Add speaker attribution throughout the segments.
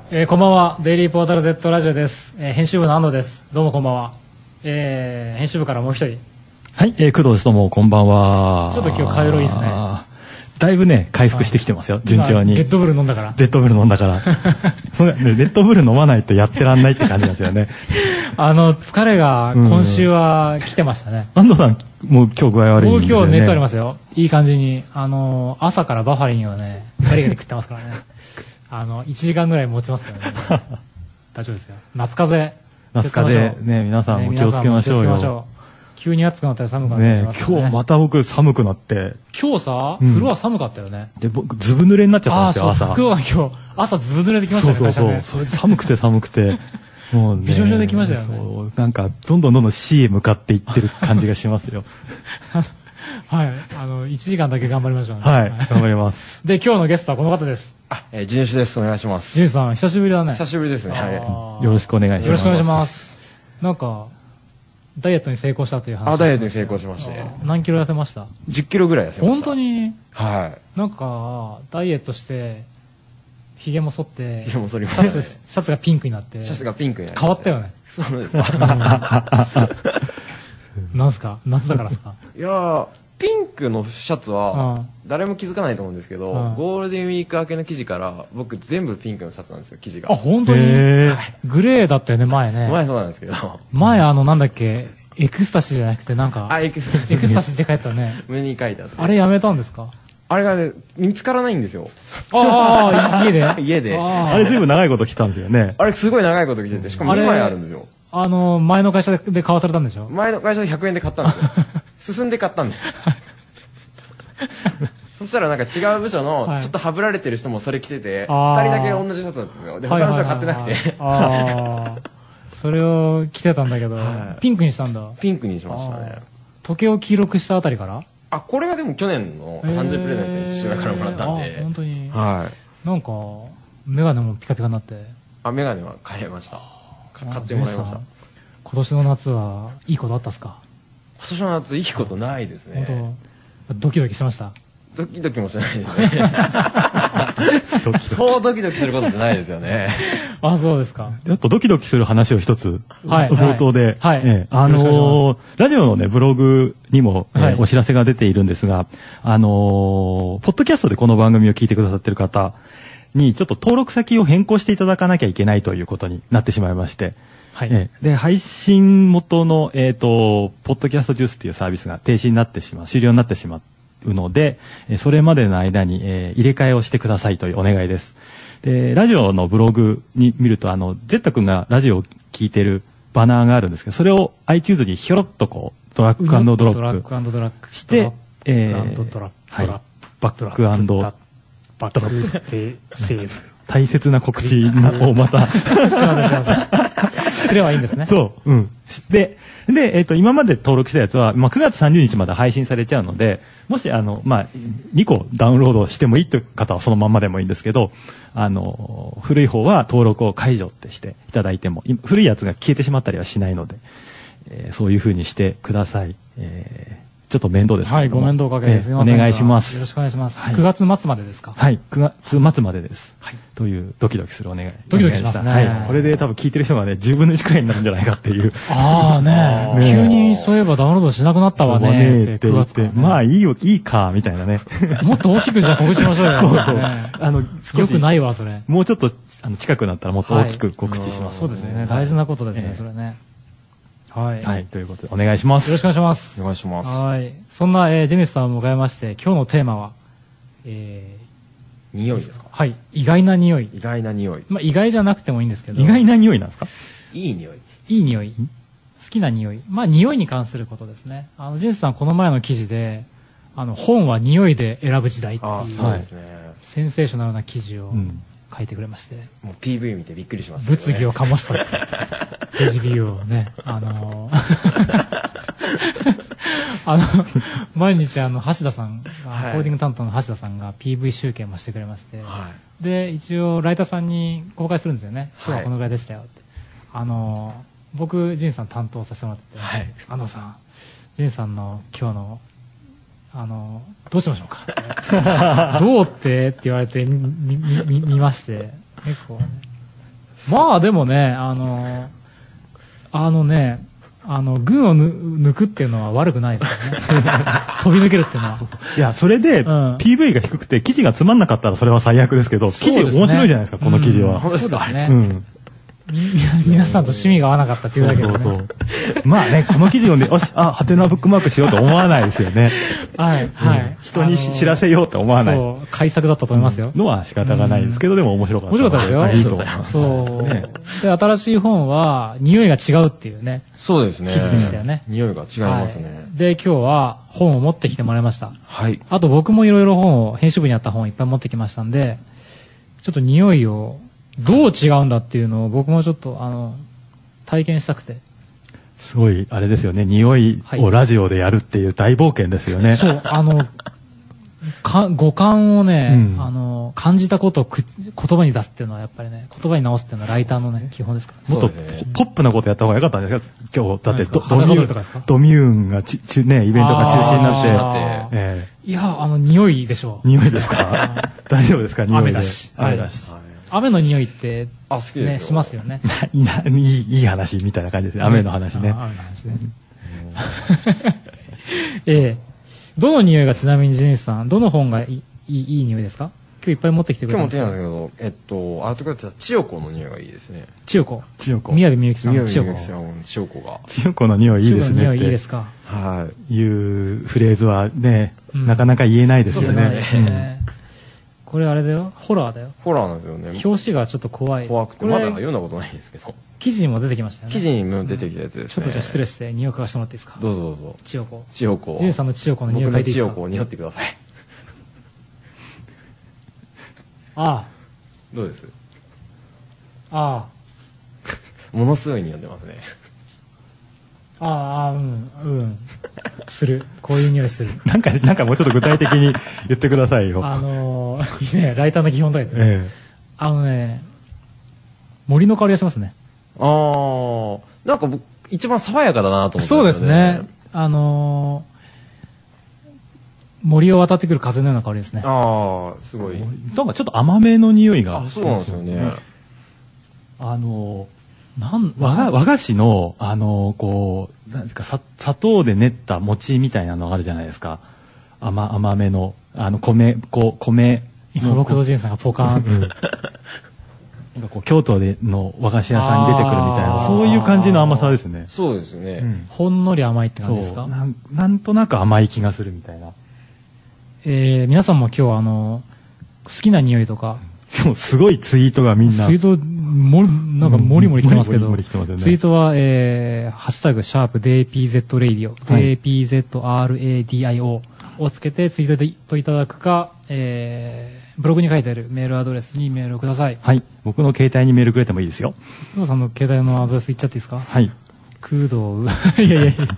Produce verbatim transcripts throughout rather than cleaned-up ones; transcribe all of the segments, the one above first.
Speaker 1: えー、こんばんは。デイリーポータル Z ラジオです。えー、編集部の安藤です。どうもこんばんは。えー、編集部からもう一人。
Speaker 2: はい、えー、工藤です。どうもこんばんは。
Speaker 1: ちょっと今日顔色いいですね。
Speaker 2: だいぶね回復してきてますよ、順調に。
Speaker 1: レッドブル飲んだから。
Speaker 2: レッドブル飲んだからそう、ね、レッドブル飲まないとやってらんないって感じなんですよね
Speaker 1: あの疲れが今週は来てましたね。
Speaker 2: 安藤さんもう今日具合悪いんですよね。
Speaker 1: 僕今日熱ありますよ。いい感じに。あの朝からバファリンをねガリガリ食ってますからねあのいちじかんぐらい持ちますからね大丈夫ですよ。夏風邪
Speaker 2: 夏風邪ね、皆さんも気をつけましょうよ、ね、
Speaker 1: 急に暑くなったり寒くなったりしますからね。
Speaker 2: 今日また僕寒くなって。
Speaker 1: 今日さ、うん、風呂は寒かったよね。
Speaker 2: で僕ずぶ濡れになっちゃったんですよ。朝
Speaker 1: 僕は今日朝ずぶ濡れできましたね。
Speaker 2: そうそうそう、それ寒くて寒くてもうね
Speaker 1: びしょびしょできましたよね。
Speaker 2: そうなんかどんどんどんどん C へ向かっていってる感じがしますよ
Speaker 1: はい、あのいちじかんだけ頑張りましょうね。
Speaker 2: はい頑張ります
Speaker 1: で今日のゲストはこの方です。
Speaker 3: あ、えー、地主です。お願いします。
Speaker 1: 地主さん久しぶりだね。
Speaker 3: 久しぶりですね。は
Speaker 2: い、よろしくお願いします。
Speaker 1: よろしくお願いします。なんかダイエットに成功したという話。
Speaker 3: あ、ダイエットに成功しまして。
Speaker 1: 何キロ痩せました？
Speaker 3: じゅっキロぐらい痩せました。
Speaker 1: 本当に？
Speaker 3: はい。
Speaker 1: なんかダイエットしてひげも剃って、
Speaker 3: ひげも剃りましたね。
Speaker 1: シャツ、シャツがピンクになって。
Speaker 3: シャツがピンクになって。
Speaker 1: 変わったよね。
Speaker 3: そうですか。
Speaker 1: なんすか？夏だからですか？
Speaker 3: いやー、ピンクのシャツは誰も気づかないと思うんですけど、ゴールデンウィーク明けの記事から僕全部ピンクのシャツなんですよ、生地が。
Speaker 1: あ、本当に？グレーだったよね、前ね。
Speaker 3: 前そうなんですけど。
Speaker 1: 前あのなんだっけ、エクスタシーじゃなくてなんか。
Speaker 3: あ、エクスタシー。
Speaker 1: エクスタシーって書いてたね。
Speaker 3: 胸に書いてある。
Speaker 1: あれやめたんですか？
Speaker 3: あれがね、見つからないんですよ。
Speaker 1: ああ、家で
Speaker 3: 家で。
Speaker 2: あれずいぶん長いこと着たんですよね。
Speaker 3: あれすごい長いこと着てて、しかもにまいあるんですよ。
Speaker 1: あの、前の会社で買わされたんでしょ？
Speaker 3: 前の会社でひゃくえんで買ったんですよ。進んで買ったんです。そしたらなんか違う部署のちょっとはぶられてる人もそれ着てて、二人だけ同じシャツなんですよ。で、他の人は買ってなくて。
Speaker 1: ああ。それを着てたんだけど、ピンクにしたんだ。
Speaker 3: ピンクにしましたね。
Speaker 1: 時計を黄色くしたあたりから？
Speaker 3: あ、これはでも去年の誕生日プレゼントに父親からもらったんで。
Speaker 1: 本当に。
Speaker 3: はい。
Speaker 1: なんか、メガネもピカピカになって。
Speaker 3: あ、メガネは買えました。買ってもらいました。
Speaker 1: 今年の夏はいいことあったっすか？
Speaker 3: 今年の夏いいことないですね。
Speaker 1: 本当ドキドキしました？
Speaker 3: ドキドキもしないですね。そうドキドキすることじゃないですよね。
Speaker 1: あ、そうですか。
Speaker 2: あとドキドキする話を一つ、
Speaker 1: はい、
Speaker 2: 冒頭で、
Speaker 1: はい、
Speaker 2: えー、あのー、ラジオのねブログにも、えーはい、お知らせが出ているんですが、あのー、ポッドキャストでこの番組を聞いてくださっている方にちょっと登録先を変更していただかなきゃいけないということになってしまいまして。はい、えー、で配信元のえっとポッドキャストジュースっていうサービスが停止になってしまう、終了になってしまうので、それまでの間に、えー、入れ替えをしてくださいというお願いです。で、ラジオのブログに見ると、あの、ゼッタ君がラジオを聞いてるバナーがあるんですけど、それを iTunes にひょろっとこう、ドラッグ&ドロップ。
Speaker 1: ドラッグ&ドラッグ。
Speaker 2: して、え
Speaker 1: ー、ドラッグ、
Speaker 2: はい、バック&ドラッ
Speaker 1: バックでセーブ。
Speaker 2: 大切な告知をまた。
Speaker 1: すいません、すいません。すればいいんですね。
Speaker 2: そう。うん。で、で、えっと、今まで登録したやつは、まあ、くがつさんじゅうにちまで配信されちゃうので、もし、あの、まあ、にこダウンロードしてもいいという方はそのまんまでもいいんですけど、あの、古い方は登録を解除ってしていただいても、古いやつが消えてしまったりはしないので、えー、そういう風にしてください。えーちょっと面倒ですけども。
Speaker 1: はい、ご面倒かけです。
Speaker 2: お願いします。
Speaker 1: よろしくお願いします。はい、くがつ末までですか？
Speaker 2: はい、くがつ末までです。はい。というドキドキするお願い。
Speaker 1: ドキドキしますね。
Speaker 2: はい。これで多分聞いてる人がね、じゅうぶんのいちくらいになるんじゃないかっていう。
Speaker 1: ああね。急にそういえばダウンロードしなくなったわね。って
Speaker 2: くがつで。まあいいよ、いいか、みたいなね。
Speaker 1: もっと大きくじゃあ告知しましょうよ。そうそう。
Speaker 2: あの、
Speaker 1: よくないわ、それ。
Speaker 2: もうちょっと、あの、近くなったらもっと大きく告知します。
Speaker 1: そうですね。大事なことですね、それね。はい。
Speaker 2: はい。ということで、お願いします。
Speaker 1: よろしくお願いします。
Speaker 3: お願いします。
Speaker 1: はい。そんな、えー、ジェニスさんを迎えまして、今日のテーマは、え
Speaker 3: ー、匂いですか？
Speaker 1: はい。意外な匂い。
Speaker 3: 意外な匂い。
Speaker 1: まあ、意外じゃなくてもいいんですけど。
Speaker 2: 意外な匂いなんですか？
Speaker 3: いい匂い。
Speaker 1: いい匂い。好きな匂い。まあ、匂いに関することですね。あの、ジェニスさん、この前の記事で、あの、本は匂いで選ぶ時代っていう、
Speaker 3: そうですね。
Speaker 1: センセーショナルな記事を書いてくれまして。
Speaker 3: もう ピーブイ 見てびっくりしました、
Speaker 1: ね。物議を醸した。ページビューをね、あのー、あの、毎日あの、橋田さんが、はい、コーディング担当の橋田さんが ピーブイ 集計もしてくれまして、はい、で、一応、ライターさんに公開するんですよね。今日はこのぐらいでしたよって。はい、あのー、僕、ジンさん担当させてもらってて、はい、安藤さん、ジンさんの今日の、あのー、どうしましょうかどうってって言われて、み、み、み、見まして、結構ね、 まあでもね、あの、あのね、あの、群を抜くっていうのは悪くないですからね。飛び抜けるっていうのは。
Speaker 2: いや、それで、うん、ピーブイ が低くて記事がつまんなかったらそれは最悪ですけど、ね、記事面白いじゃないですか、この記事は。
Speaker 1: うん、そうですね。うん皆さんと趣味が合わなかったっていうだけで、ね、そうそう
Speaker 2: そうまあね、この記事をね、よし、あ、ハテナブックマークしようと思わないですよね。
Speaker 1: はい、はい、うん。
Speaker 2: 人に知らせようと思わない。
Speaker 1: そう、改作だったと思いますよ。
Speaker 2: うん、のは仕方がないですけど、うん、でも面白かった。
Speaker 1: 面白かったですよ。
Speaker 2: いいと思います。
Speaker 1: そう、ね。で、新しい本は、匂いが違うっていうね。
Speaker 3: そうですね。
Speaker 1: 記事でしたよね。
Speaker 3: 匂いが違いますね、はい。
Speaker 1: で、今日は本を持ってきてもらいました。
Speaker 3: はい。
Speaker 1: あと僕もいろいろ本を、編集部にあった本をいっぱい持ってきましたんで、ちょっと匂いを、どう違うんだっていうのを僕もちょっとあの体験したくて。
Speaker 2: すごいあれですよね、匂いをラジオでやるっていう大冒険ですよね。
Speaker 1: はい、そうあのか五感をね、うん、あの感じたことをく言葉に出すっていうのはやっぱりね、言葉に直すっていうのはライターのね基本ですから、
Speaker 2: ね。もっとポップなことやった方が良かったんですか今日だってドミューンドミューンがちちねイベントが中止になって、
Speaker 1: えー、いやあの匂いでしょう。
Speaker 2: 匂いですか大丈夫ですか匂いで。
Speaker 1: 雨だし。
Speaker 2: 雨だし。
Speaker 1: はい雨の匂いって、ね、
Speaker 3: あ好きですよ
Speaker 1: しますよね。
Speaker 2: いい、いい話みたいな感じですね。雨の話ね。
Speaker 1: 雨の話ね。ええ。どの匂いがちなみにジェニスさん、どの本がいい、いい、いい匂いですか？今日いっぱい持ってきてくれたんですか？
Speaker 3: 今日持ってきたんですけど、えっと、アートクラッチは千代子の匂いがいいですね。
Speaker 1: 千代子。
Speaker 2: 千代子。
Speaker 1: 宮部みゆきさんの
Speaker 3: 千代子。千代子が。
Speaker 2: 千代子の匂いいいですね。
Speaker 1: 千代子の匂いいいですか？
Speaker 3: はい。
Speaker 2: いうフレーズはね、なかなか言えないですよね。
Speaker 1: これあれだよ、ホラーだよ。
Speaker 3: ホラーなんですよね。
Speaker 1: 表紙がちょっと怖い。
Speaker 3: 怖くて、まだ読んだことないんですけど。
Speaker 1: 記事にも出てきましたよね。
Speaker 3: 記事にも出てきたやつですね。
Speaker 1: ちょっとじゃあ失礼して匂い嗅がしてもらっていいですか？
Speaker 3: どうぞどうぞ。
Speaker 1: 千代子。
Speaker 3: 千代子。
Speaker 1: ジュンさんの千代子の匂い嗅いでいいですか？
Speaker 3: 僕の千代子を匂ってください。
Speaker 1: ああ。
Speaker 3: どうです？
Speaker 1: あ
Speaker 3: あ。ものすごい匂ってますね。
Speaker 1: ああ、うん、うん。する。こういう匂いする。
Speaker 2: なんか、なんかもうちょっと具体的に言ってくださいよ。
Speaker 1: あのー、ね、ライターの基本だよね。
Speaker 2: ええ、
Speaker 1: あのね、森の香りがしますね。
Speaker 3: ああ、なんか僕、一番爽やかだなと思ってます
Speaker 1: よね。そうですね。あのー、森を渡ってくる風のような香りですね。
Speaker 3: ああ、すごい。
Speaker 2: なんかちょっと甘めの匂いが。
Speaker 3: あ、そうなんですよね。
Speaker 2: あのー、なん和が和菓子のあのこうなんですかさ砂糖で練った餅みたいなのがあるじゃないですか。甘甘めのあの米こう米
Speaker 1: 今僕とジンさんがポカーン、うん、なんか
Speaker 2: こう京都での和菓子屋さんに出てくるみたいなそういう感じの甘さですね。
Speaker 3: そうですね、うん、
Speaker 1: ほんのり甘いって感じですか？
Speaker 2: なんなんとなく甘い気がするみたいな。
Speaker 1: えー、皆さんも今日はあの好きな匂いとか
Speaker 2: 今日すごいツイートがみんな
Speaker 1: ツイートもなんかもりもり来てますけど、うん、ツイートは、えー、ハッシュタグシャープ ディーピーゼット ラディオ、はい、ディーピーゼット ラディオ をつけてツイートいただくか、えー、ブログに書いてあるメールアドレスにメールをください。
Speaker 2: はい、僕の携帯にメールくれてもいいですよ。
Speaker 1: 工藤さんの携帯のアドレス言っちゃっていいですか？
Speaker 2: はい。
Speaker 1: 工藤いやいやいや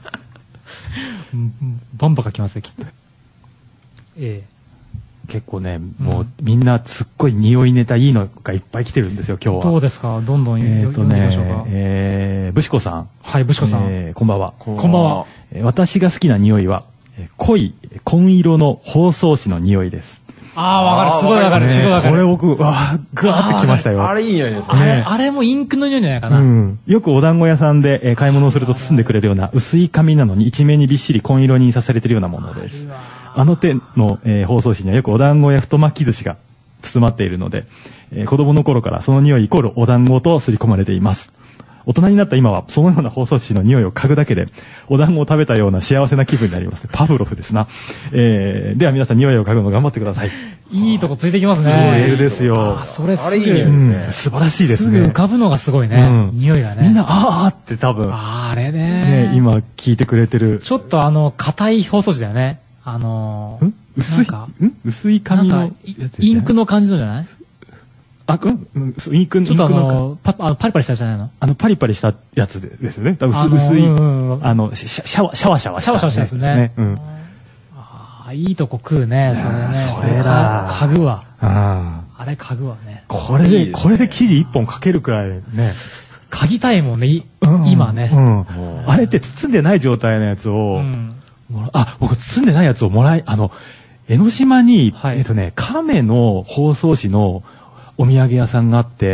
Speaker 1: バンバカ来ますよきっと。ええー
Speaker 2: 結構ね、もう、うん、みんなすっごい匂いネタいいのがいっぱい来てるんですよ今日は。
Speaker 1: どうですか？どんどん
Speaker 2: えっとね、えー、ブシコさん。
Speaker 1: はい、ブシコさん、
Speaker 2: えー、こんばんは。
Speaker 1: こんばんは。
Speaker 2: 私が好きな匂いは濃い紺色の包装紙の匂いです。
Speaker 1: ああ、わかる、すごいわかる、すごいわかる。
Speaker 2: これ僕、わー、ぐわーってきましたよ。
Speaker 3: あれいい匂いですね。
Speaker 1: あれ、あれもインクの匂いじゃないかな。
Speaker 2: うん。よくお団子屋さんで、えー、買い物をすると包んでくれるような薄い紙なのに一面にびっしり紺色に印刷されているようなものです。あの手の、えー、包装紙にはよくお団子や太巻き寿司が包まっているので、えー、子供の頃からその匂いイコールお団子と刷り込まれています。大人になった今はそのような包装紙の匂いを嗅ぐだけでお団子を食べたような幸せな気分になります。パブロフですな。えー、では皆さん匂いを嗅ぐの頑張ってください。
Speaker 1: いいとこついてきますね。
Speaker 2: メールですよ。
Speaker 1: あ、それすぐ、
Speaker 3: あれいい匂いですね、
Speaker 2: うん。素晴らしいですね。
Speaker 1: すぐ浮かぶのがすごいね。うん、匂いがね。
Speaker 2: みんなあーって多分。
Speaker 1: あ, あれね
Speaker 2: ね今聞いてくれてる。
Speaker 1: ちょっとあの硬い包装紙だよね。あのー、
Speaker 2: ん薄いん薄い紙のやつ
Speaker 1: インクの感じのじゃない？
Speaker 2: あ、うん、インクの
Speaker 1: ちょっとあのパあのパリパリしたやつじゃないの？
Speaker 2: あのパリパリしたやつですよね。薄、
Speaker 1: あのー、
Speaker 2: 薄い、
Speaker 1: うんうん、
Speaker 2: あのシャシャワシャワシャワ
Speaker 1: シャワシャワしたやつね。
Speaker 2: うん。
Speaker 1: ああ、いいとこ食うね。それね。
Speaker 2: それだ。
Speaker 1: 嗅ぐわ。
Speaker 2: あ
Speaker 1: あれ嗅ぐわね。
Speaker 2: これでこれで記事一本書けるくらいね。
Speaker 1: 嗅ぎたいもんね。今ね。
Speaker 2: うん。あれって包んでない状態のやつを。うんあ、僕包んでないやつをもらい、あの、江ノ島に、はい、えっとね、亀の包装紙のお土産屋さんがあって、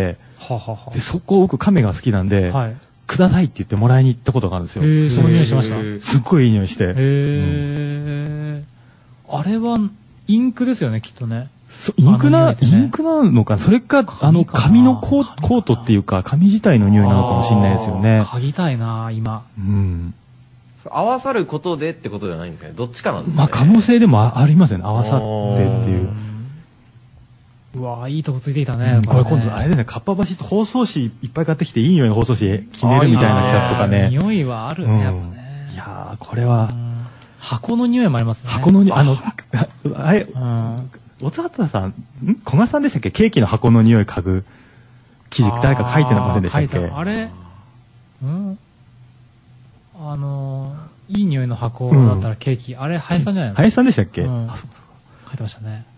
Speaker 1: ははは
Speaker 2: で、そこを僕亀が好きなんで、
Speaker 1: はい。
Speaker 2: くださいって言ってもらいに行ったことがあるんですよ。
Speaker 1: へー、その匂いしました。へ
Speaker 3: へ
Speaker 2: すっごいいい匂いして。
Speaker 1: ー。あれは、インクですよね、きっとね。
Speaker 2: そインクな、
Speaker 1: あの匂いってね
Speaker 2: インクなのか、それか、あの、
Speaker 1: 紙かな
Speaker 2: 紙のコー
Speaker 1: 紙かな
Speaker 2: コートっていうか、紙自体の匂いなのかもしれないですよね。
Speaker 1: 嗅ぎたいな、今。
Speaker 2: うん。
Speaker 3: 合わさることでってことじゃないんですかね。どっちかなんですかね。
Speaker 2: まあ、可能性でもあありますよね。合わさってっていう。
Speaker 1: うわいいとこついてきたね。
Speaker 2: うんこれ
Speaker 1: ね
Speaker 2: 今度あれですね、かっぱ橋って包装紙いっぱい買ってきていい匂いの包装紙決めるみたいな企画とかね。
Speaker 1: 匂いはあるね、やっぱね。
Speaker 2: いやー、これは
Speaker 1: う、ん箱の匂いもありますよね。
Speaker 2: 箱のに、あの、あれ、
Speaker 1: うん。
Speaker 2: おつはたさん、ん古賀さんでしたっけケーキの箱の匂い嗅ぐ記事誰か書いてませんでしたっけ
Speaker 1: あー書いたあれうんあのー、いい匂いの箱だったらケーキ、あれ、林さんじゃないの
Speaker 2: 林さんでしたっけ、
Speaker 1: うん
Speaker 2: あ、そうそう
Speaker 1: 書いてましたね。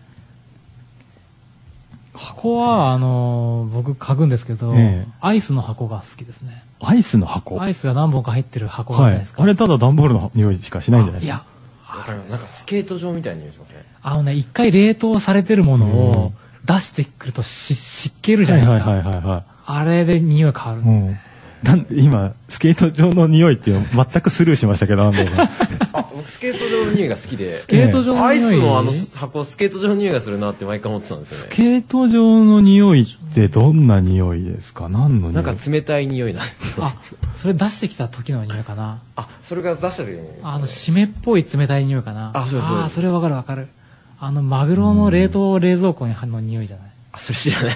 Speaker 1: 箱は、あのー、僕嗅ぐんですけど、
Speaker 2: ええ
Speaker 1: アイスの箱が好きですね。
Speaker 2: アイスの箱
Speaker 1: アイスが何本か入ってる箱があるじゃ
Speaker 2: はい
Speaker 1: ないです。か。
Speaker 2: あれただ段ボールの匂いしかしないんじゃない
Speaker 1: いや、
Speaker 3: わかります。なんかスケート場みたいな匂いしますね。
Speaker 1: あのね、一回冷凍されてるものを出してくるとし湿気るじゃないですか。
Speaker 2: はいはいはいはいは
Speaker 1: あれで匂い変わる
Speaker 2: い。。うん。なんで今、スケート場の匂いっていうの全くスルーしましたけど、なんだろうな。
Speaker 3: あ、僕スケート場の匂いが好きで。
Speaker 1: スケート場の
Speaker 3: アイ
Speaker 1: 匂い。
Speaker 3: スのあの箱、スケート場の匂いがするなって毎回思ってたんですよ
Speaker 2: ス
Speaker 3: ね。
Speaker 2: ケート場の匂いってどんな匂いですか？何の匂い？
Speaker 3: なんか冷たい匂いなん
Speaker 1: あ、それ出してきた時の匂いかな。
Speaker 3: あ、それが出した時に。
Speaker 1: あの、湿っぽい冷たい匂いかな。
Speaker 3: あそうですそうです
Speaker 1: あー、それわかるわかる。あの、マグロの冷凍冷蔵庫にあの匂いじゃない。
Speaker 3: あ、それ知らない。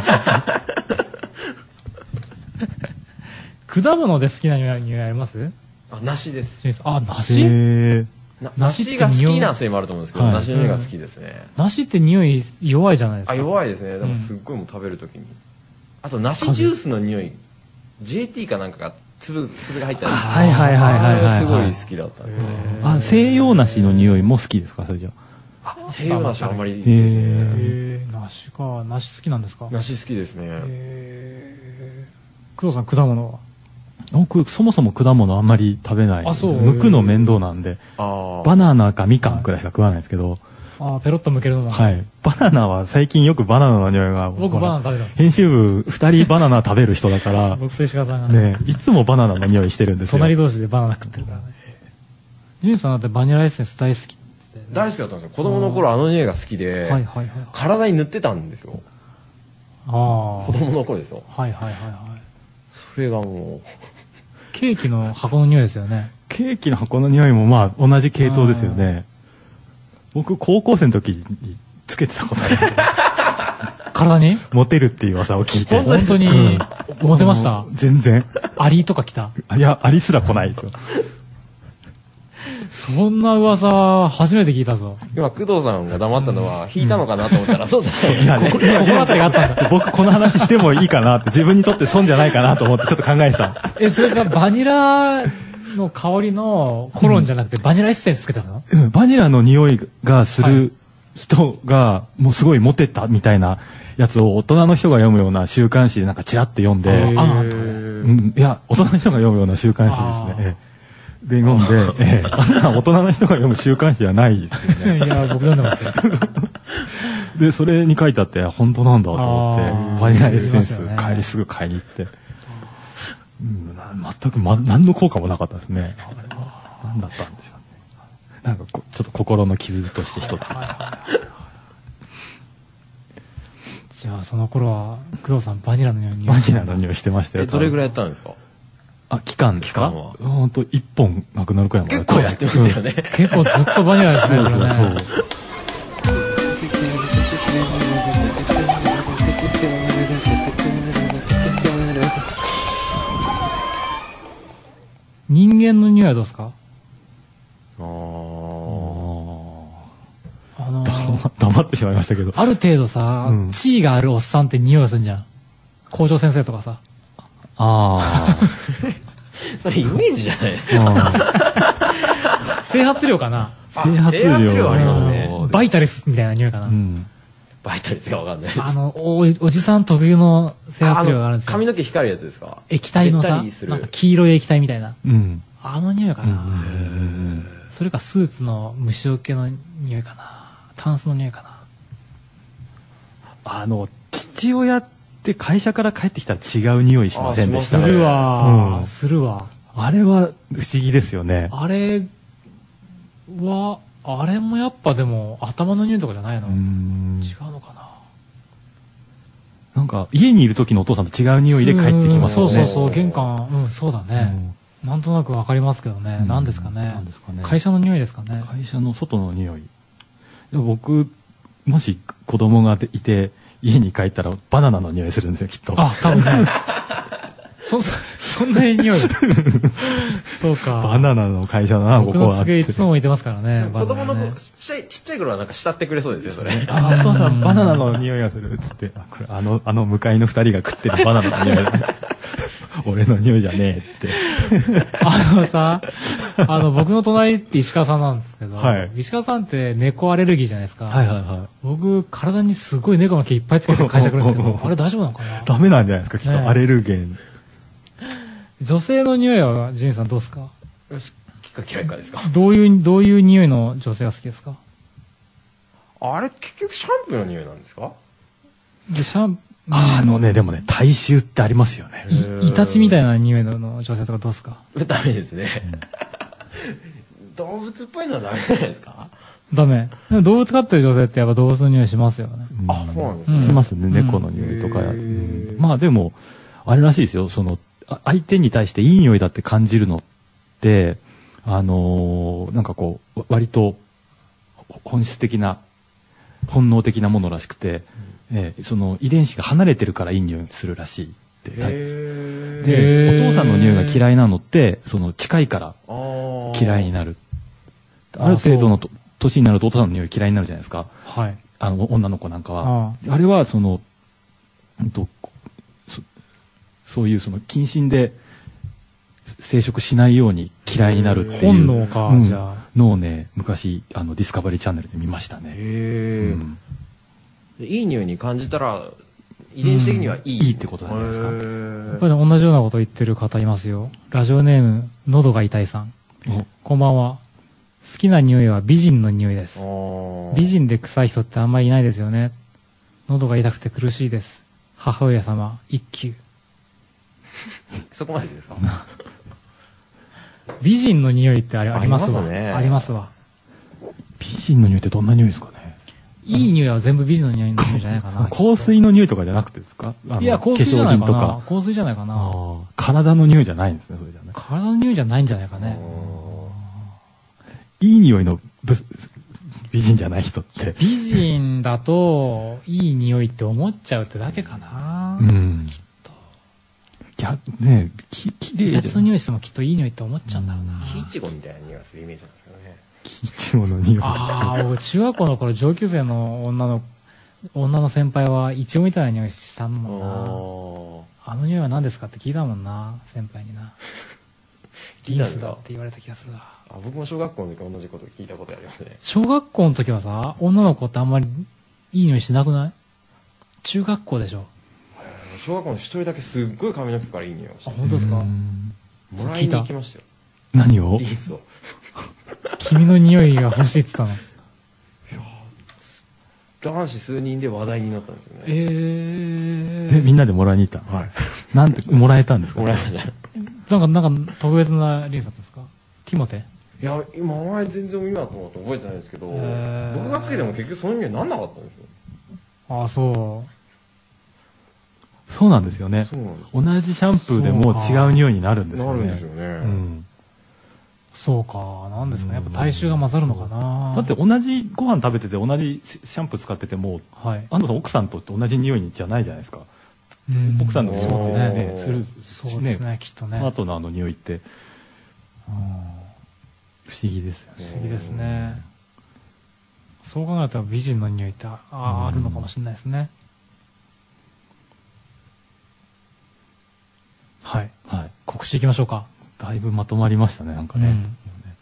Speaker 1: 果物で好きな匂い匂いあります？
Speaker 3: あ、梨です。
Speaker 1: あ、梨？
Speaker 2: へー
Speaker 3: な
Speaker 1: 梨って
Speaker 3: 梨が好きなせいもあると思うんですけど、
Speaker 2: はい
Speaker 3: 梨の匂いが好きですね。
Speaker 1: 梨って匂い弱いじゃないですか。
Speaker 3: あ、弱いですね。でも
Speaker 1: うん
Speaker 3: すっごいもう食べるときに。あと梨ジュースの匂い、ジェーティー かなんかが粒粒が入ったやつ。
Speaker 2: はいはいはいはいはいはい
Speaker 3: あれすごい好きだったんですね。
Speaker 2: あ、西洋梨の匂いも好きですか？それじゃ
Speaker 3: あ、西洋梨あんまりです
Speaker 2: へ
Speaker 3: ね。
Speaker 1: へー、梨か。梨好きなんですか？
Speaker 3: 梨好きですね。
Speaker 1: へー。工藤さん、果物は？
Speaker 2: 僕、そもそも果物あんまり食べない。
Speaker 1: あそう
Speaker 2: 剥くの面倒なんで、
Speaker 3: あ
Speaker 2: バナナかみかんくらいしか食わないんですけど、
Speaker 1: あー、ペロッと剥けるのも。
Speaker 2: はい。バナナは最近よくバナナの匂いが、
Speaker 1: 僕バナナ食べてます。
Speaker 2: 編集部二人バナナ食べる人だから、
Speaker 1: 僕と石川さんがね、
Speaker 2: ね、いつもバナナの匂いしてるんですよ。
Speaker 1: 隣同士でバナナ食ってるからね。ジュンさんだってバニラエッセンス大好きってね。
Speaker 3: 大好きだったんですよ。子供の頃あの匂いが好きで、
Speaker 1: はいはいはい。
Speaker 3: 体に塗ってたんですよ。
Speaker 1: ああ。
Speaker 3: 子供の頃ですよ。
Speaker 1: はいはいはいはい。
Speaker 3: それがもう、
Speaker 1: ケーキの箱の匂いですよね。
Speaker 2: ケーキの箱の匂いもまあ同じ系統ですよね。僕、高校生の時につけてたことある。
Speaker 1: 体に
Speaker 2: モテるっていう噂を聞いて。
Speaker 1: 本当に、モテました
Speaker 2: 全然。
Speaker 1: アリとか来た。
Speaker 2: いや、ありすら来ないですよ。
Speaker 1: そんな噂、初めて聞いたぞ。
Speaker 3: 今、工藤さんが黙ったのは、引いたのかなと思ったら、そうじゃない。
Speaker 2: いやね、
Speaker 1: 心当たりがあったんだ。
Speaker 2: 僕この話してもいいかなって、自分にとって損じゃないかなと思ってちょっと考えてた。
Speaker 1: え、それさ、バニラの香りのコロンじゃなくて、バニラエッセンスつけてたの？
Speaker 2: うんバニラの匂いがする人が、もうすごいモテたみたいなやつを大人の人が読むような週刊誌でなんかチラって読んで、
Speaker 1: ああった
Speaker 2: うん、いや、大人の人が読むような週刊誌ですね。
Speaker 1: あー
Speaker 2: ええで、読んで、ええ大人の人が読む週刊誌はないですよね。
Speaker 1: いや、僕読んでますよ。
Speaker 2: で、それに書いてあって、本当なんだと思って
Speaker 1: あー、
Speaker 2: バニラエッセンス
Speaker 1: 知りますよね
Speaker 2: 帰りすぐ買いに行って、うん、な全く、ま、何の効果もなかったですね。何だったんでしょうね。なんかこ、ちょっと心の傷として一つ。
Speaker 1: じゃあ、その頃は、工藤さん、バニラの匂いに。
Speaker 2: バニラの匂いしてましたよ。
Speaker 3: え、どれぐら
Speaker 2: い
Speaker 3: いやったんですか？
Speaker 2: あ、期間ですか
Speaker 3: 期間は
Speaker 2: ほんと、一本なくなるくらいまで。
Speaker 3: 結構やってますよね。
Speaker 1: 結構ずっとバニラですね、それ
Speaker 2: そう
Speaker 1: ね。
Speaker 2: そう。
Speaker 1: 人間の匂いはどうですか？
Speaker 3: あー
Speaker 1: あのー、
Speaker 2: 黙ってしまいましたけど。
Speaker 1: ある程度さ、
Speaker 2: うん
Speaker 1: 地位があるおっさんって匂いがするんじゃん。校長先生とかさ。
Speaker 2: あ
Speaker 3: それイメージじゃないです
Speaker 2: あ。
Speaker 3: か。
Speaker 1: 整髪料かな？
Speaker 2: 整髪
Speaker 3: 整髪
Speaker 2: 量
Speaker 3: 量ありますね
Speaker 2: うん
Speaker 1: バイタリスみたいな匂いかな。
Speaker 2: うん。
Speaker 3: バイタリスがわかんないです。
Speaker 1: あのお、おじさん特有の整髪料があるんですよ。
Speaker 3: 髪の毛光るやつですか？
Speaker 1: 液体のさ
Speaker 3: べったりす、る
Speaker 1: なんか黄色い液体みたいな。
Speaker 2: うん。
Speaker 1: あの匂いかな。
Speaker 2: うん
Speaker 1: それかスーツの虫除けの匂いかな。タンスの匂いかな。
Speaker 2: あの、父親って会社から帰ってきたら違う匂いしませんでした？
Speaker 1: するわ、
Speaker 2: うん、
Speaker 1: するわ。
Speaker 2: あれは不思議ですよね。
Speaker 1: あれは、あれもやっぱでも頭の匂いとかじゃないの？うーん、違うのかな。
Speaker 2: なんか家にいる時のお父さんと違う匂いで帰ってきますよね。
Speaker 1: そうそうそう、玄関、うん、そうだね。うん、なんとなくわかりますけどね。何、うん、ですかね。何ですかね。会社の匂いですかね。
Speaker 2: 会社の外の匂い。僕、もし子供がいて、家に帰ったらバナナの匂いするんですよ、きっと。
Speaker 1: あ、多分ね。そ、そ、そんなに匂いそうか。
Speaker 2: バナナの会社だな、ここは。
Speaker 1: 僕のすげえいつも置いてますからね。
Speaker 3: 子供の子、ちっちゃい、ちっちゃい頃はなんか慕ってくれそうですよ、それ。
Speaker 2: あ、お父さんバナナの匂いがするっつって、あ、これあの、あの向かいの二人が食ってるバナナの匂いだ。俺の匂いじゃねえって。
Speaker 1: あのさ、あの、僕の隣って石川さんなんですけど、はい、石川さんって猫アレルギーじゃないですか。はいはいはい。僕、体にすごい猫の毛いっぱいつけて会社来るんですけど、あれ大丈夫なのかな？
Speaker 2: ダメなんじゃないですか、きっと。ね、アレルゲン。
Speaker 1: 女性の匂いは、ジミーさんどうですか？
Speaker 3: 好きか嫌いかですか？
Speaker 1: どういう、どういう匂いの女性が好きですか？
Speaker 3: あれ、結局シャンプーの匂いなんですか？
Speaker 1: で、シャンプー、
Speaker 2: あのね、でもね、体臭ってありますよね。
Speaker 1: い、イタチみたいな匂いの女性とかどうですか？
Speaker 3: ダメですね。うん、動物っぽいのはダメじゃないですか？
Speaker 1: ダメ。動物飼ってる女性ってやっぱ動物の匂いしますよね。
Speaker 2: うん、あ、そうなんですね。しますね、猫の匂いとか。うん、まあでも、あれらしいですよ、その、相手に対していい匂いだって感じるのって、あのー、なんかこう、割と本質的な、本能的なものらしくて、うん、えー、その遺伝子が離れてるからいい匂いするらしいって。で、お父さんの匂いが嫌いなのって、その近いから嫌いになる。ある程度の年になるとお父さんの匂い嫌いになるじゃないですか。はい。あの、女の子なんかは。あ, あれは、その、とそそういうその近親で生殖しないように嫌いになるっていう
Speaker 1: 本能か、うん、じゃあ
Speaker 2: のをね、昔あのディスカバリーチャンネルで見ましたね。へ
Speaker 3: ー、うん、いい匂いに感じたら遺伝子的にはいい、
Speaker 2: うん、いいってことじゃないですか。
Speaker 1: やっぱり同じようなこと言ってる方いますよ。ラジオネーム喉が痛いさん、こんばんは。好きな匂いは美人の匂いです。美人で臭い人ってあんまりいないですよね。喉が痛くて苦しいです。母親様一休。
Speaker 3: そこまでですか？
Speaker 1: 美人の匂いってあれありますわ。ありますね。ありますわ。
Speaker 2: 美人の匂いってどんな匂いですかね？
Speaker 1: いい匂いは全部美人の匂いの匂いじゃないかな。
Speaker 2: 香水の匂いとかじゃなくてですか？
Speaker 1: いや、香水じゃないかな。香水じゃないかな。
Speaker 2: 体の匂いじゃないんですね、それじゃね。
Speaker 1: 体の匂いじゃないんじゃないかね。
Speaker 2: いい匂いの美人じゃない人って。
Speaker 1: 美人だと、いい匂いって思っちゃうってだけかな。うん。きっと。
Speaker 2: いや、ねえ、き、きれいじゃん。
Speaker 1: やつの匂いしてもきっといい匂いって思っちゃうんだろうな。
Speaker 3: 木いちごみたいな匂いがするイメージなんですけどね。
Speaker 2: 木いちごの匂い。
Speaker 1: ああ、僕中学校の頃上級生の女の、女の先輩はいちごみたいな匂いしたもんな。あの匂いは何ですかって聞いたもんな、先輩にな。リンスだって言われた気がするわ。
Speaker 3: あ、僕も小学校の時同じこと聞いたことありますね。
Speaker 1: 小学校の時はさ、女の子ってあんまりいい匂いしなくない？中学校でしょ。
Speaker 3: 小学校の一人だけすっごい髪の毛からいい匂いをして。
Speaker 1: あ、本当ですか？
Speaker 3: もらいに行きましたよ。
Speaker 2: 何を？
Speaker 3: リンスを。
Speaker 1: 君の匂いが欲しいって言ったの。いや
Speaker 3: 男子数人で話題になったんですよね。
Speaker 1: えー。
Speaker 2: で、みんなでもらいに行った。はい。なんで、もらえたんですか？
Speaker 3: もらえました。
Speaker 1: なんか、なんか、特別なリンスだったんですか？ティモテ？
Speaker 3: いや、今前全然今のこと覚えてないですけど、僕がつけても結局その匂いなんなかったんですよ。
Speaker 1: ああ、そう。
Speaker 2: そうなんですよね。同じシャンプーでも違う匂いになるんですよね。
Speaker 3: なるんですよね。うん。
Speaker 1: そうか、なんですかね。やっぱ体臭が混ざるのかな。
Speaker 2: だって同じご飯食べてて同じシャンプー使ってても、はい、安藤さん奥さんと同じ匂いじゃないじゃないですか。奥さんのそうね、する
Speaker 1: そうですね、きっとね。
Speaker 2: パートナーの匂いって、不思議ですよね。
Speaker 1: 不思議ですね。そう考えたら美人の匂いってああるのかもしれないですね。はい。はい。告知いきましょうか。
Speaker 2: だいぶまとまりましたね、なんかね。うん、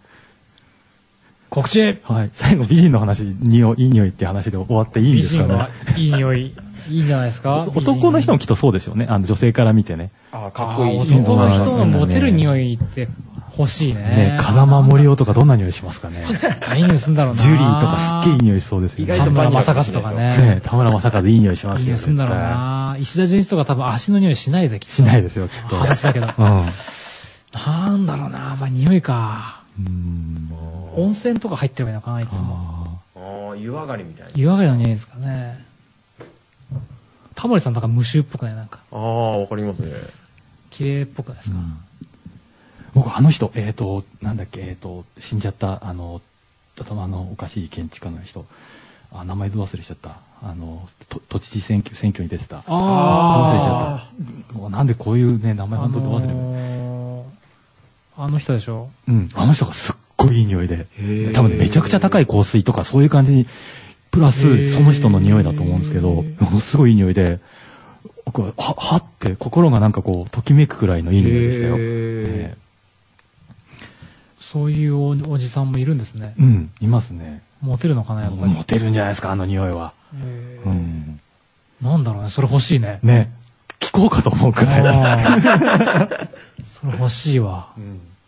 Speaker 1: 告知。
Speaker 2: はい。最後美人の話、匂い、いい匂いって話で終わっていいんですかね。
Speaker 1: 美人はいい匂い。いいんじゃないですか。
Speaker 2: 男の人もきっとそうでしょうね。あの女性から見てね。
Speaker 3: ああ、かっこいい。
Speaker 1: 男の人のモテる匂いって欲しいね。
Speaker 2: ね、風間森夫とかどんな匂いしますかね。
Speaker 1: いい匂いするんだろうな。
Speaker 2: ジュリーとかすっげえいい匂いしそうですよね。
Speaker 3: 意外と
Speaker 1: 田村正和とかね。
Speaker 2: ね、田村正和いい匂いしますよね。
Speaker 1: いい匂いするんだろうな。石田純一とか多分足の匂いしないぜ、きっと。
Speaker 2: しないですよ、きっと。
Speaker 1: 話だけど。
Speaker 2: うん。
Speaker 1: なんだろうな。まあ、匂いか。
Speaker 2: うん、もう。
Speaker 1: 温泉とか入ってればいいのかな、いつも。
Speaker 3: ああ、湯上がりみたいな。
Speaker 1: 湯上がりの匂いですかね。タモリさんとか無臭っぽくない、なんか。
Speaker 3: ああ、わかりますね。
Speaker 1: 綺麗っぽくないですか。うん、
Speaker 2: 僕、あの人、えっ、ー、と、なんだっけ、えっ、ー、と、死んじゃった、あの、頭のおかしい建築家の人。あ、名前ど忘れしちゃった。あの、と都知事選挙、選挙に出てた。ああ。忘れちゃった。もうなんでこういうね、名前本当ど忘れる、あの
Speaker 1: ー、あの人でしょ。
Speaker 2: うん。あの人がすっごいいい匂いで。多分ね、めちゃくちゃ高い香水とかそういう感じに、プラス、その人の匂いだと思うんですけど、ものすごいいい匂いで、僕は、は、はって心がなんかこう、ときめくくらいのいい匂いでしたよ。ね、
Speaker 1: そういう お, おじさんもいるんですね。
Speaker 2: うん、いますね。
Speaker 1: モテるのかな、やっぱり。
Speaker 2: モテるんじゃないですか、あの匂いは。
Speaker 1: うん、なんだろうね、それ欲しいね。
Speaker 2: ね。聞こうかと思うくらいだ。
Speaker 1: それ欲しいわ。うん、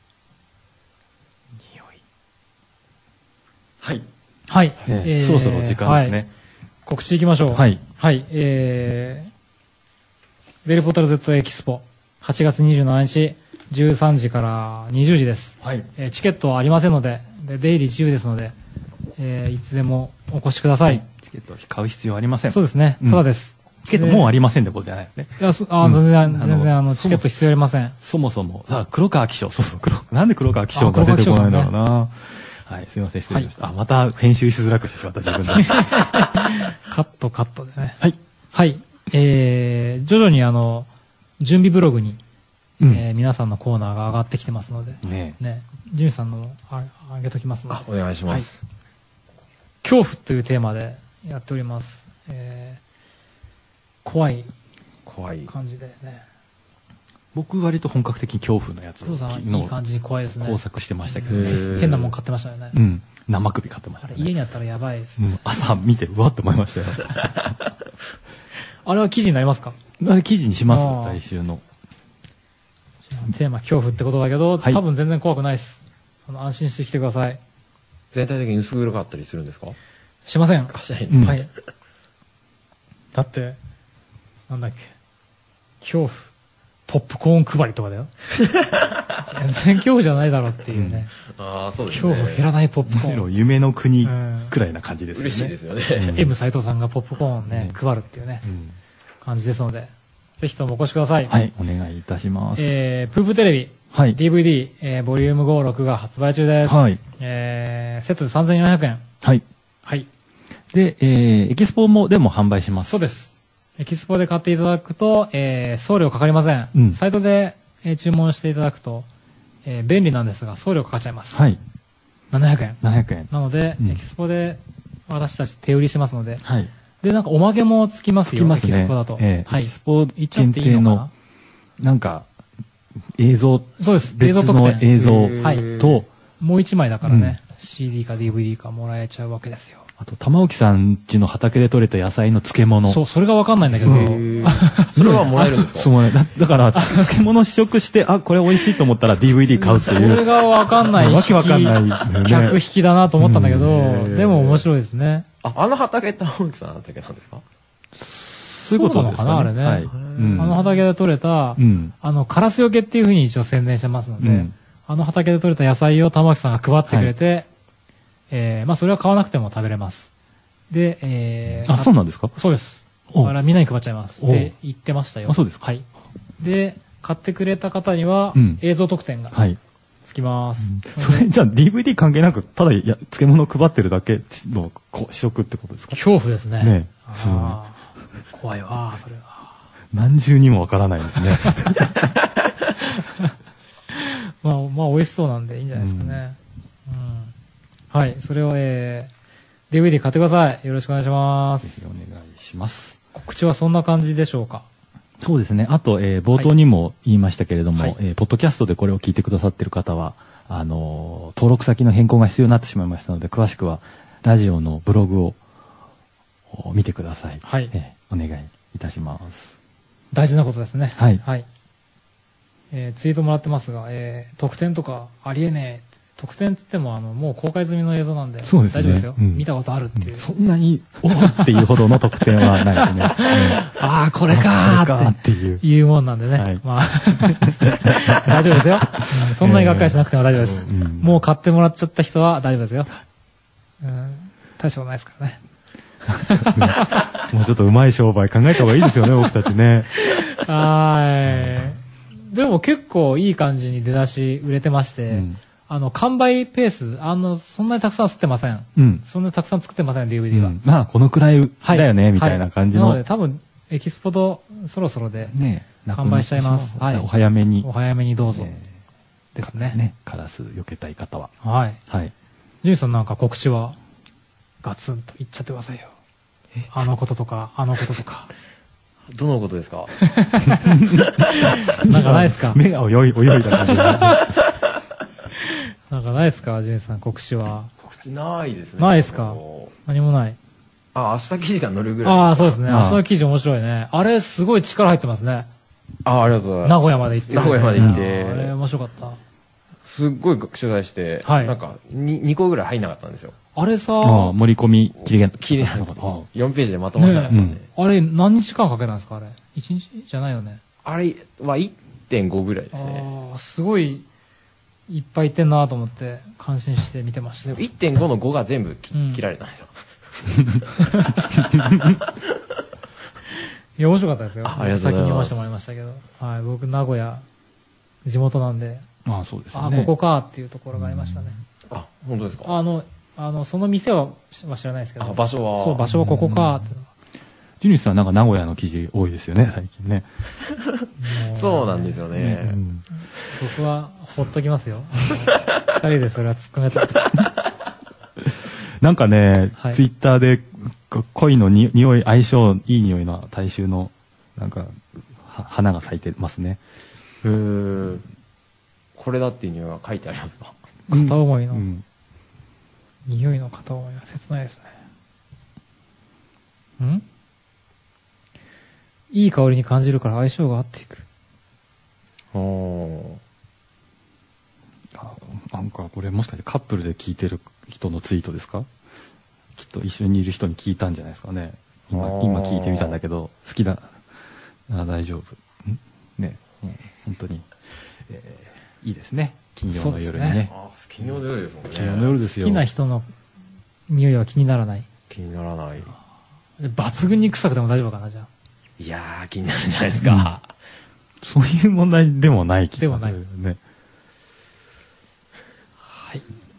Speaker 1: 匂い。
Speaker 3: はい。
Speaker 1: はい、
Speaker 2: ねえー。そろそろ時間ですね。はい、
Speaker 1: 告知いきましょう。
Speaker 2: はい。
Speaker 1: はい。えー、ベルポータル ゼット エキスポ、はちがつにじゅうしちにち、じゅうさんじからにじゅうじです。はい。えー、チケットはありませんので、で出入り自由ですので、えー、いつでもお越しください。
Speaker 2: チケットは買う必要ありません。
Speaker 1: そうですね。ただです。
Speaker 2: うん、チケットもうありませんってことじゃないですね。
Speaker 1: いや、そあ、うん、全然、全然、あの、チケット必要ありません。
Speaker 2: そもそも、さあ、黒川紀章、そうそう、黒、なんで黒川紀章が出てこないんだろうな。はい、すみません、失礼しました。はい、あ、また編集しづらくしてしまった、自分で。
Speaker 1: カット、カットでね。
Speaker 2: はい。
Speaker 1: はい。えー、徐々にあの、準備ブログに、うん、えー、皆さんのコーナーが上がってきてますので、ね。ね。ジュンさんのもあ上げときますので。
Speaker 3: あ、お願いします、
Speaker 1: はい。恐怖というテーマでやっております。えー、怖い。
Speaker 3: 怖い。
Speaker 1: 感じでね。
Speaker 2: 僕割と本格的に恐怖のやつ
Speaker 1: をいい感じに怖いですね。
Speaker 2: 工作してましたけどね。
Speaker 1: 変なもん買ってましたよね。
Speaker 2: うん。生首買ってましたね。
Speaker 1: あれ家にあったらやばいですね。
Speaker 2: うん、朝見てうわっと思いましたよ。
Speaker 1: あれは記事になりますか？
Speaker 2: あれ記事にします、来週の。
Speaker 1: テーマ恐怖ってことだけど、はい、多分全然怖くないです。あの安心してきてください。
Speaker 3: 全体的に薄暗かったりするんですか？
Speaker 1: しません。
Speaker 3: あ、しないです、ね。
Speaker 1: はい。だって、なんだっけ。恐怖。ポップコーン配りとかだよ。全然恐怖じゃないだろうっていうね。
Speaker 3: うん、ああ、そうですね。
Speaker 1: 恐怖減らないポップコーン。
Speaker 2: 夢の国くらいな感じですよね。
Speaker 3: 嬉しいですよね。
Speaker 1: うん、M 斎藤さんがポップコーンね、うん、配るっていうね、うん、感じですので、ぜひともお越しください。
Speaker 2: はい、お願いいたします。
Speaker 1: えー、プープテレビ、はい、ディーブイディー、えー、ボリュームご、ろくが発売中です。はい。えー、セットでさんぜんよんひゃくえん。はい。はい。で、えー、エキスポもでも販売します。そうです。エキスポで買っていただくと、えー、送料かかりません。うん、サイトで、えー、注文していただくと、えー、便利なんですが、送料かかっちゃいます。はい。ななひゃくえん。ななひゃくえん。なので、うん、エキスポで私たち手売りしますので、はい。で、なんかおまけもつきますよ、つきますね、エキスポだと。えー、はい。エキスポ限定の、なんか、映像、そうです。映像特典。映像はいと、もう一枚だからね、うん、シーディー か ディーブイディー かもらえちゃうわけですよ。あと、玉置さん家の畑で採れた野菜の漬物。そう、それがわかんないんだけど。それはもらえるんですか？そうね。だ, だから、漬物試食して、あ、これ美味しいと思ったら ディーブイディー 買うっていう。それがわかんない。わけわかんない、ね。客引きだなと思ったんだけど、でも面白いですね。あ、あの畑って玉置さんの畑なんですか？そういうことなのかな、あれね。はい。うん、あの畑で採れた、うん、あの、カラスよけっていうふうに一応宣伝してますので、うん、あの畑で採れた野菜を玉置さんが配ってくれて、はい、えー、まあそれは買わなくても食べれます。で、えー、あ、そうなんですか？そうです。だからみんなに配っちゃいます。って言ってましたよ。あ、そうですか。はい。で、買ってくれた方には、映像特典が、はい。つきます。うん、それ、じゃあ ディーブイディー 関係なく、ただや漬物を配ってるだけの試食ってことですか？恐怖ですね。ね。ああ。怖いわ、それは。何重にもわからないですね。まあ、まあ、美味しそうなんでいいんじゃないですかね。うんうん、はい、それを、えー、ディーブイディー 買ってください。よろしくお願いします。ぜひお願いします。告知はそんな感じでしょうか？そうですね。あと、えー、冒頭にも言いましたけれども、はい、えー、ポッドキャストでこれを聞いてくださっている方は、あのー、登録先の変更が必要になってしまいましたので、詳しくは、ラジオのブログを見てください。はい。えーお願いいたします。大事なことですね。はい。はい。 えー、ツイートもらってますが、えー、特典とかありえねえ。特典っつってもあのもう公開済みの映像なんで、
Speaker 2: そうですね、
Speaker 1: 大丈夫ですよ、
Speaker 2: うん、
Speaker 1: 見たことあるっていう。
Speaker 2: そんなにおーっていうほどの特典はないですね。うん、
Speaker 1: ああこれかーっていうもんなんでね。はい、まあ大丈夫ですよ、うん。そんなにがっかりしなくても大丈夫です。えーうん、もう買ってもらっちゃった人は大丈夫ですよ。うん、大したことないですからね。
Speaker 2: もうちょっとうまい商売考えた方がいいですよね、僕たちね。
Speaker 1: はい。でも結構いい感じに出だし売れてまして、うん、あの完売ペース、あのそんなにたくさん吸ってません。うん、そんなにたくさん作ってません ディーブイディー は。うん、
Speaker 2: まあこのくらいだよね、はい、みたいな感じの。
Speaker 1: はい、なので多分エキスポとそろそろで完売しちゃいます。
Speaker 2: はい。お早めに。
Speaker 1: お早めにどうぞ。えー、ですね。
Speaker 2: ね、カラス避けたい方は。
Speaker 1: はい。
Speaker 2: はい。
Speaker 1: ジュンさんなんか告知はガツンと言っちゃってくださいよ。あのこととか、あのこととか。
Speaker 3: どのことですか？
Speaker 1: なんかないですか？
Speaker 2: 目が泳い、泳いだ感じ。
Speaker 1: なんかないですか、ジュンさん、告知は。
Speaker 3: 告知ないですね。
Speaker 1: ないですか？何もない。
Speaker 3: あ、明日記事が載るぐらい。
Speaker 1: ああ、そうですね。明日の記事面白いね。あれ、すごい力入ってますね。
Speaker 3: ああ、ありがとうございます。
Speaker 1: 名古屋まで行って。
Speaker 3: 名古屋まで行って。
Speaker 1: あれ、面白かった。
Speaker 3: すっごい取材して、はい、なんかに、にこぐらい入んなかったんですよ。
Speaker 1: あれさ、
Speaker 2: ああ盛り込み切りが
Speaker 3: 切りがよんページでまとまらなかったんで、ね
Speaker 1: うん。あれ何日間かけたんですかあれ？いちにちじゃないよね。あ
Speaker 3: れは いってんご ぐらいですね。
Speaker 1: ああ、すごいいっぱいいってんなと思って感心して見てましたよ。
Speaker 3: いってんご のごが全部、うん、切られたんですよ。
Speaker 1: いや面白かったですよ。
Speaker 3: ありがとうございます。
Speaker 1: 先に読ませてもらいましたけど、はい、僕名古屋地元なんで、
Speaker 2: ああそうですね。
Speaker 1: あここかっていうところがありましたね。
Speaker 3: うん、あ本当ですか。
Speaker 1: あのあのその店は知らないですけど、
Speaker 3: あ場所は
Speaker 1: そう場所はここかって。
Speaker 2: ジュニスさんなんか名古屋の記事多いですよね最近ね。
Speaker 3: そうなんですよね。うん、
Speaker 1: 僕はほっときますよ。二人でそれは突っ込めた。
Speaker 2: なんかね、はい、ツイッターで恋のに匂い相性いい匂いの大衆のなんか花が咲いてますね。
Speaker 3: へー。これだっていう匂いが書いてありますか？
Speaker 1: 片思いの、うん、匂いの片思いは切ないですね。ん？いい香りに感じるから相性が合っていく。
Speaker 2: ああ、なんかこれもしかしてカップルで聞いてる人のツイートですか？きっと一緒にいる人に聞いたんじゃないですかね。今今聞いてみたんだけど好きだ。あ大丈夫。んね、うん、本当に、えー、いいですね。金曜の夜にね。ね
Speaker 3: あ金曜の夜ですもんね。
Speaker 2: 金曜の夜ですよ。
Speaker 1: 好きな人の匂いは気にならない。
Speaker 3: 気にならない。
Speaker 1: 抜群に臭くても大丈夫かなじゃあ。
Speaker 3: いやー気になるんじゃないですか。
Speaker 2: うん、そういう問題でもない気がするね。
Speaker 1: はい。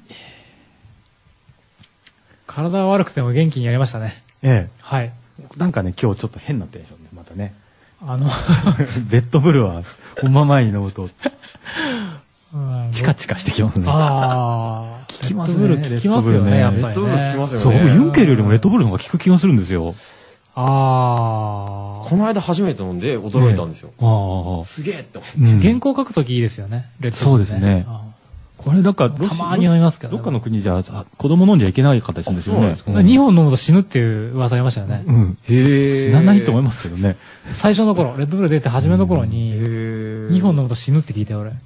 Speaker 1: 体は悪くても元気にやりましたね。
Speaker 2: ええ。
Speaker 1: はい。
Speaker 2: なんかね今日ちょっと変なテンションでまたね。
Speaker 1: あの
Speaker 2: レッドブルは本番前に飲むとチカチカしてきますね。
Speaker 1: ああ。
Speaker 2: 効きますね。
Speaker 1: レッドブル効きますよね。やっぱりね。レッドブル効きますよね。
Speaker 2: そう、僕ユンケルよりもレッドブルの方が効く気がするんですよ。
Speaker 1: ああ。
Speaker 3: この間初めて飲んで驚いたんですよ。ああ。すげえって思って。
Speaker 1: 原稿書くときいいですよね。レッド
Speaker 2: ブル。そうですね。これなんか
Speaker 1: たまに飲みますけど、
Speaker 2: どっかの国じゃ子供飲んじゃいけない形ですよね。
Speaker 1: にほん飲むと死ぬっていう噂ありましたよね。
Speaker 2: うん。へえ。死なないと思いますけどね。
Speaker 1: 最初の頃、レッドブル出て初めの頃ににほん飲むと死ぬって聞いたよ俺。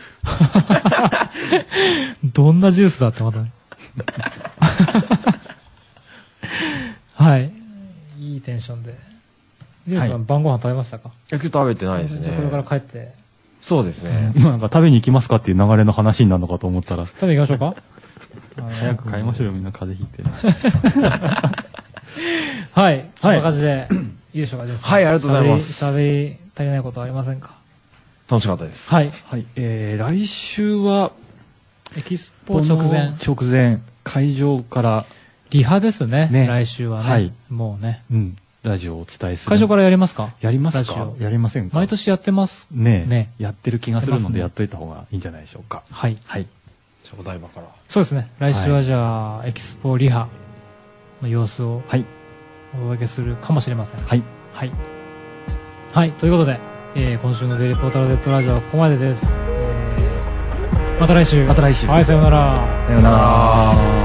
Speaker 1: どんなジュースだってまたね。はい。いいテンションで。ジュースさん晩ご飯食べましたか？
Speaker 3: 今日食べてないですね。
Speaker 1: じゃあこれから帰って。
Speaker 3: そうですね。
Speaker 2: 今なんか食べに行きますかっていう流れの話になるのかと思ったら。
Speaker 1: 食べに行きましょうか？
Speaker 2: 早く買いましょうよみんな風邪ひいて。
Speaker 1: はい。こんな感じでいいでしょうか？
Speaker 3: はい、ありがとうございます。
Speaker 1: 喋り、喋り足りないことありませんか？
Speaker 3: 楽しかったです。
Speaker 1: はい。
Speaker 2: はい。えー、来週は
Speaker 1: エキスポ直前。
Speaker 2: 直前、会場から
Speaker 1: リハですね。ね来週はね。はい。もうね。
Speaker 2: うん。ラジオをお伝えする。
Speaker 1: 会場からやりますか？
Speaker 2: やりますか？やりませんか？
Speaker 1: 毎年やってます。
Speaker 2: ねえ。ねやってる気がするのでやっといた方がいいんじゃないでしょうか。
Speaker 1: はい。
Speaker 2: はい。
Speaker 3: お台場から。
Speaker 1: そうですね。来週はじゃあ、エキスポリハの様子を
Speaker 2: はい。
Speaker 1: お届けするかもしれません。
Speaker 2: はい。
Speaker 1: はい。はい。ということで、えー、今週のデイリーポータル Z ラジオはここまでです。えー、また来週。
Speaker 2: また来週。
Speaker 1: はい、さようなら。
Speaker 2: さようなら。